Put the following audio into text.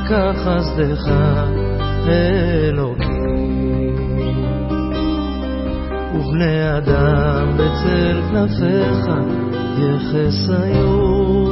כך חסדך אלוקים, ובני אדם בצל כנפיך יחסיון.